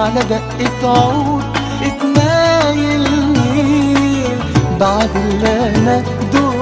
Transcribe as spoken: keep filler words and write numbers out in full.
على دقة عود اتنايل مين بعد اللي انا دقته